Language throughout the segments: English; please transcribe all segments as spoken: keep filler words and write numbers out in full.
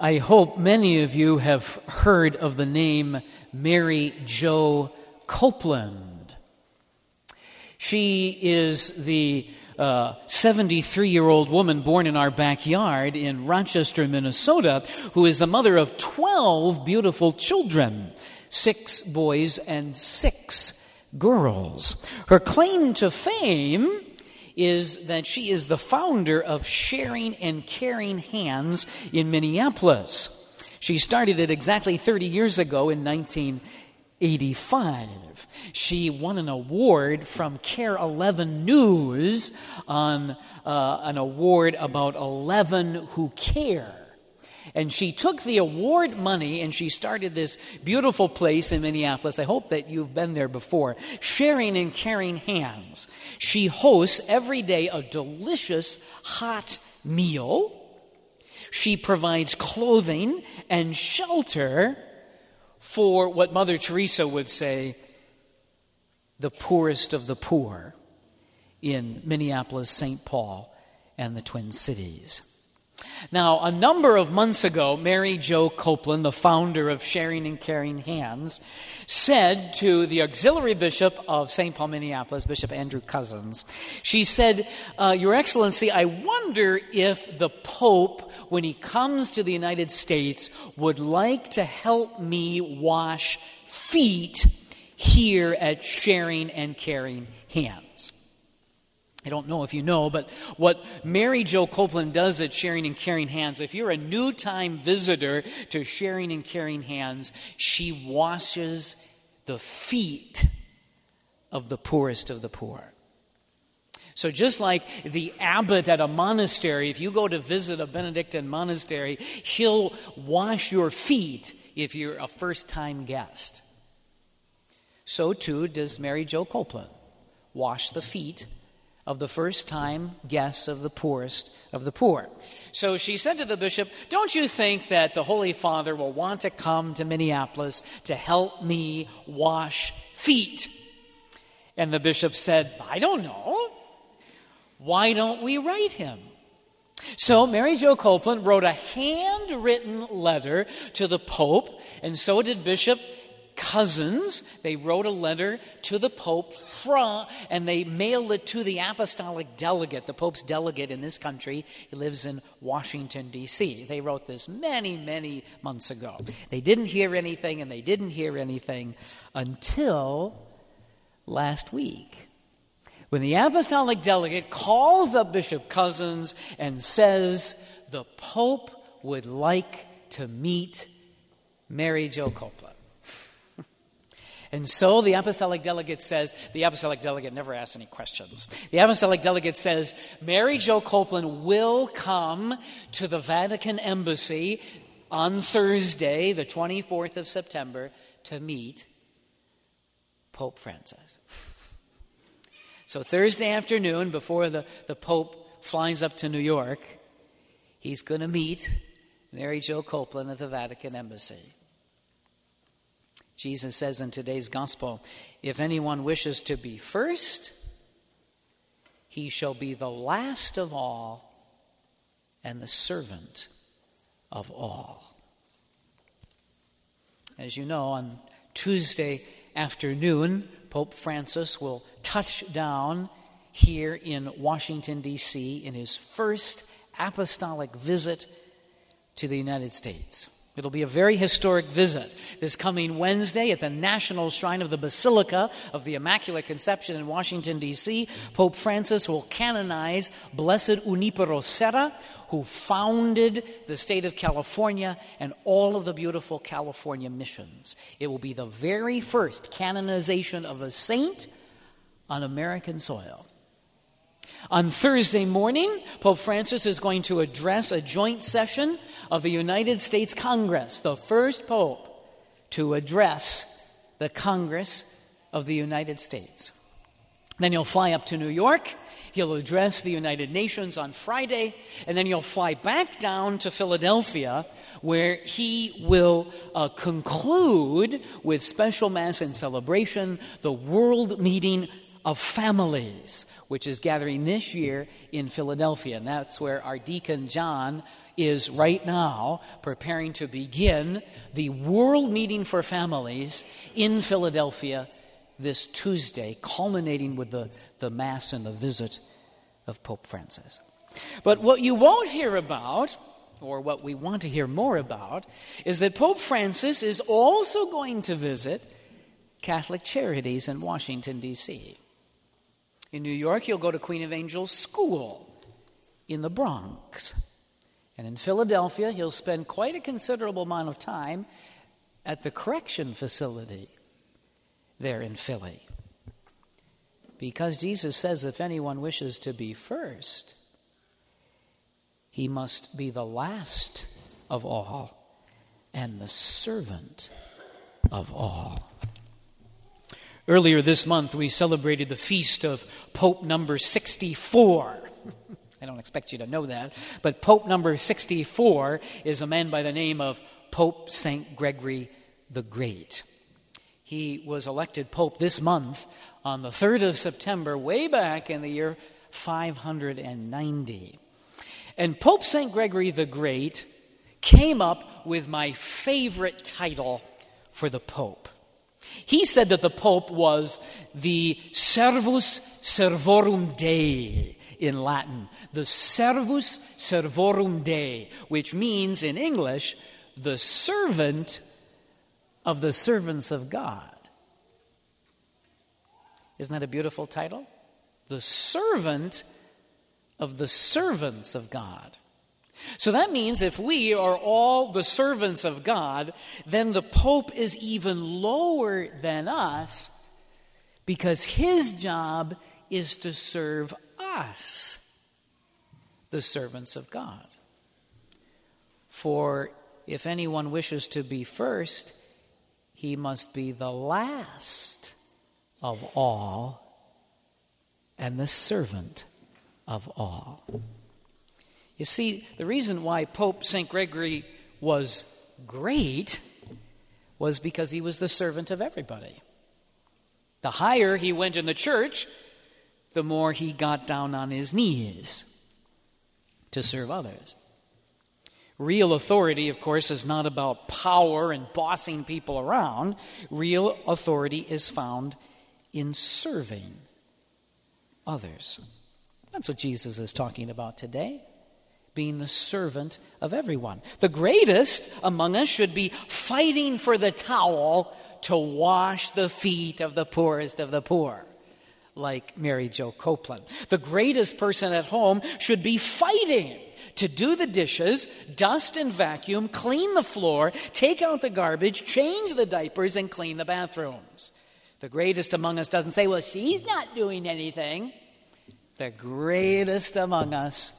I hope many of you have heard of the name Mary Jo Copeland. She is the uh, seventy-three-year-old woman born in our backyard in Rochester, Minnesota, who is the mother of twelve beautiful children, six boys and six girls. Her claim to fame is that she is the founder of Sharing and Caring Hands in Minneapolis. She started it exactly thirty years ago in nineteen eighty-five. She won an award from Care eleven News on uh, an award about eleven who care. And she took the award money and she started this beautiful place in Minneapolis. I hope that you've been there before. Sharing and Caring Hands. She hosts every day a delicious hot meal. She provides clothing and shelter for what Mother Teresa would say, the poorest of the poor in Minneapolis, Saint Paul, and the Twin Cities. Now, a number of months ago, Mary Jo Copeland, the founder of Sharing and Caring Hands, said to the auxiliary bishop of Saint Paul, Minneapolis, Bishop Andrew Cousins, she said, uh, Your Excellency, I wonder if the Pope, when he comes to the United States, would like to help me wash feet here at Sharing and Caring Hands. I don't know if you know, but what Mary Jo Copeland does at Sharing and Caring Hands, if you're a new-time visitor to Sharing and Caring Hands, she washes the feet of the poorest of the poor. So just like the abbot at a monastery, if you go to visit a Benedictine monastery, he'll wash your feet if you're a first-time guest. So too does Mary Jo Copeland wash the feet of the first-time guests of the poorest of the poor. So she said to the bishop, don't you think that the Holy Father will want to come to Minneapolis to help me wash feet? And the bishop said, I don't know. Why don't we write him? So Mary Jo Copeland wrote a handwritten letter to the Pope, and so did Bishop Cousins. They wrote a letter to the Pope from, and they mailed it to the apostolic delegate, the Pope's delegate in this country. He lives in Washington, D C They wrote this many, many months ago. They didn't hear anything, and they didn't hear anything until last week, when the apostolic delegate calls up Bishop Cousins and says, the Pope would like to meet Mary Jo Copeland. And so the apostolic delegate says, the apostolic delegate never asks any questions. The apostolic delegate says, Mary Jo Copeland will come to the Vatican Embassy on Thursday, the twenty-fourth of September, to meet Pope Francis. So Thursday afternoon, before the, the Pope flies up to New York, he's going to meet Mary Jo Copeland at the Vatican Embassy. Jesus says in today's gospel, if anyone wishes to be first, he shall be the last of all and the servant of all. As you know, on Tuesday afternoon, Pope Francis will touch down here in Washington, D C in his first apostolic visit to the United States. It'll be a very historic visit. This coming Wednesday at the National Shrine of the Basilica of the Immaculate Conception in Washington, D C, Pope Francis will canonize Blessed Junipero Serra, who founded the state of California and all of the beautiful California missions. It will be the very first canonization of a saint on American soil. On Thursday morning, Pope Francis is going to address a joint session of the United States Congress, the first pope to address the Congress of the United States. Then he'll fly up to New York. He'll address the United Nations on Friday, and then he'll fly back down to Philadelphia, where he will uh, conclude with special mass and celebration the World Meeting of Families, which is gathering this year in Philadelphia. And that's where our deacon John is right now preparing to begin the World Meeting for Families in Philadelphia this Tuesday, culminating with the, the Mass and the visit of Pope Francis. But what you won't hear about, or what we want to hear more about, is that Pope Francis is also going to visit Catholic Charities in Washington, D C In New York, he'll go to Queen of Angels School in the Bronx. And in Philadelphia, he'll spend quite a considerable amount of time at the correction facility there in Philly. Because Jesus says if anyone wishes to be first, he must be the last of all and the servant of all. Earlier this month, we celebrated the feast of Pope number sixty-four. I don't expect you to know that, but Pope number sixty-four is a man by the name of Pope Saint Gregory the Great. He was elected Pope this month on the third of September, way back in the year five hundred ninety. And Pope Saint Gregory the Great came up with my favorite title for the Pope. He said that the Pope was the Servus Servorum Dei in Latin, the Servus Servorum Dei, which means in English, the servant of the servants of God. Isn't that a beautiful title? The servant of the servants of God. So that means if we are all the servants of God, then the Pope is even lower than us because his job is to serve us, the servants of God. For if anyone wishes to be first, he must be the last of all and the servant of all. You see, the reason why Pope Saint Gregory was great was because he was the servant of everybody. The higher he went in the church, the more he got down on his knees to serve others. Real authority, of course, is not about power and bossing people around. Real authority is found in serving others. That's what Jesus is talking about today. Being the servant of everyone. The greatest among us should be fighting for the towel to wash the feet of the poorest of the poor, like Mary Jo Copeland. The greatest person at home should be fighting to do the dishes, dust and vacuum, clean the floor, take out the garbage, change the diapers, and clean the bathrooms. The greatest among us doesn't say, well, she's not doing anything. The greatest among us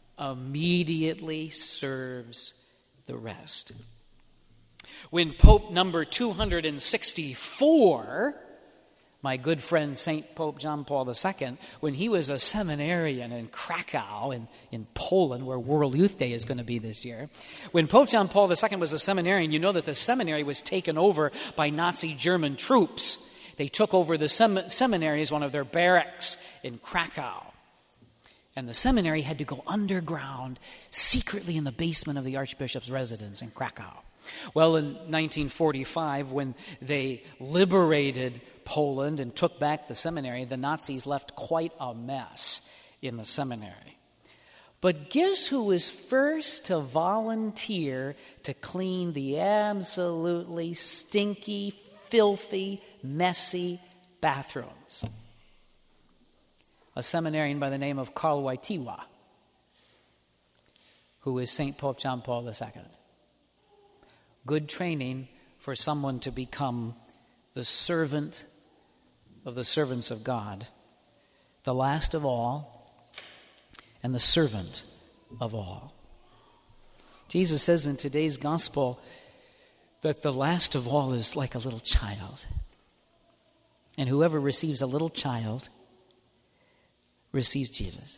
immediately serves the rest. When Pope number two hundred sixty-four, my good friend Saint Pope John Paul the Second, when he was a seminarian in Krakow in, in Poland, where World Youth Day is going to be this year, when Pope John Paul the Second was a seminarian, you know that the seminary was taken over by Nazi German troops. They took over the sem- seminary as one of their barracks in Krakow. And the seminary had to go underground, secretly in the basement of the Archbishop's residence in Krakow. Well, in nineteen forty-five, when they liberated Poland and took back the seminary, the Nazis left quite a mess in the seminary. But guess who was first to volunteer to clean the absolutely stinky, filthy, messy bathrooms? A seminarian by the name of Karl Wojtyła, who is Saint Pope John Paul the Second. Good training for someone to become the servant of the servants of God, the last of all, and the servant of all. Jesus says in today's gospel that the last of all is like a little child. And whoever receives a little child receives Jesus.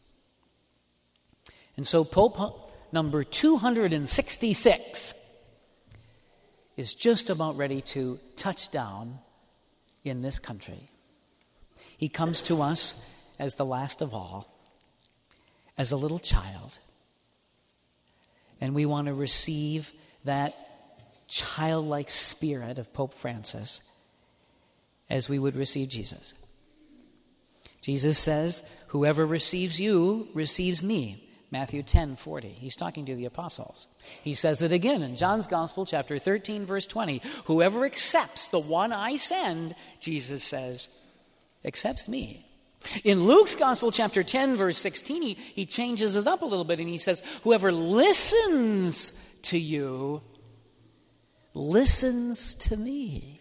And so Pope number two hundred sixty-six is just about ready to touch down in this country. He comes to us as the last of all, as a little child, And we want to receive that childlike spirit of Pope Francis as we would receive Jesus. Jesus says, whoever receives you receives me. Matthew ten forty. He's talking to the apostles. He says it again in John's Gospel, chapter thirteen, verse twenty. Whoever accepts the one I send, Jesus says, accepts me. In Luke's Gospel, chapter ten, verse sixteen, he, he changes it up a little bit and he says, whoever listens to you listens to me.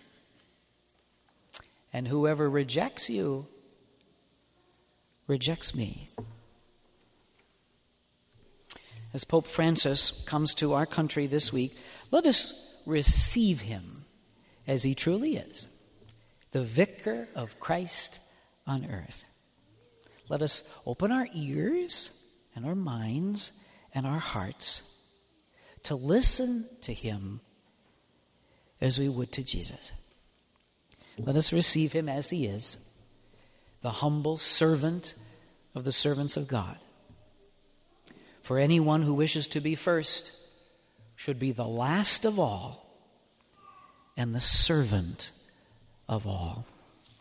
And whoever rejects you rejects me. As Pope Francis comes to our country this week, let us receive him as he truly is, the vicar of Christ on earth. Let us open our ears and our minds and our hearts to listen to him as we would to Jesus. Let us receive him as he is, the humble servant of the servants of God. For anyone who wishes to be first should be the last of all and the servant of all.